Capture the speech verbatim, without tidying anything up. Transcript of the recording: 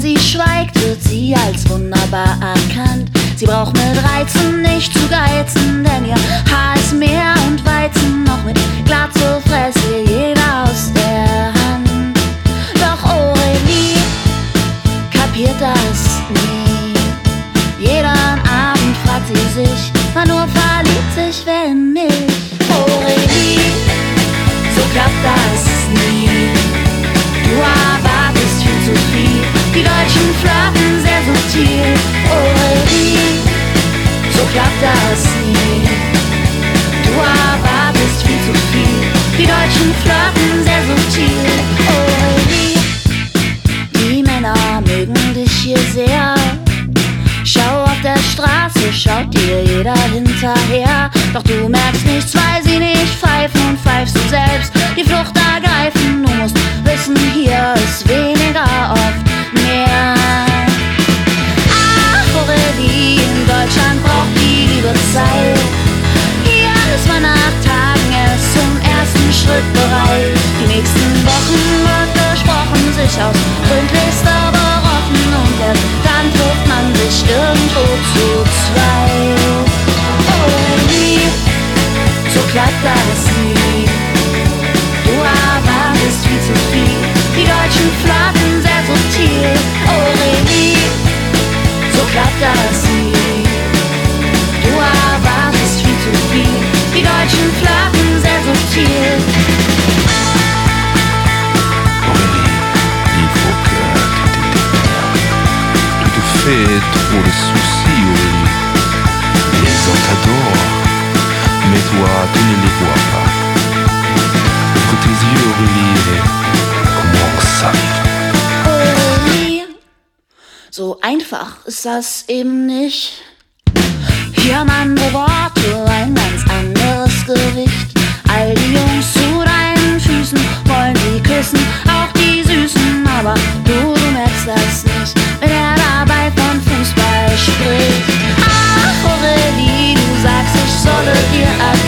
sie schweigt, wird sie als wunderbar erkannt. Sie braucht mit Reizen nicht zu geizen, denn ihr Haar ist Meer und Weizen, noch mit Glatze fräst ihr jeder aus der Hand. Doch Aurelie kapiert das nie. Jeden Abend fragt sie sich, wann nur verliebt sich wer in mich. Aurelie, so klappt das nie. Du erwartest viel zu viel, die Deutschen flirten sehr subtil. Aurelie, so klappt das nie. Du erwartest viel zu viel, die Deutschen flirten sehr subtil. Aurelie, die Männer mögen dich hier sehr. Schau auf der Straße, schaut dir jeder hinterher. Doch du merkst nichts, weil sie nicht pfeifen und pfeifst du selbst die Flucht ergreifen. Du musst wissen, hier ist weniger oft mehr. Ach, Aurelie, in Deutschland braucht die Liebe Zeit. Hier ist man nach Tagen erst zum ersten Schritt bereit. Die nächsten Wochen wird gesprochen, sich aus gründlichster berochen und erst dann trifft man sich irgendwo zu zweit. Aurelie, so klappt das nie. Du erwartest viel zu viel, die Deutschen flirten sehr subtil. Aurelie, so klappt das nie. Du erwartest viel zu viel, die Deutschen flirten sehr subtil. Aurélie, il faut que tu t'éteignes. Tu te fais trop de soucis, Aurélie. Les gens t'adorent, mais toi, tu ne les vois pas. Ouvre tes yeux, Aurélie, comment ça? Aurelie, so einfach ist das eben nicht. Hier haben andere Worte, ein ganz anderes Gewicht. All die Jungs zu deinen Füßen wollen sie küssen, auch die Süßen. Aber du, du merkst das nicht, wenn er dabei von Fußball spricht. Ach, Aurelie, du sagst, ich solle dir erzählen.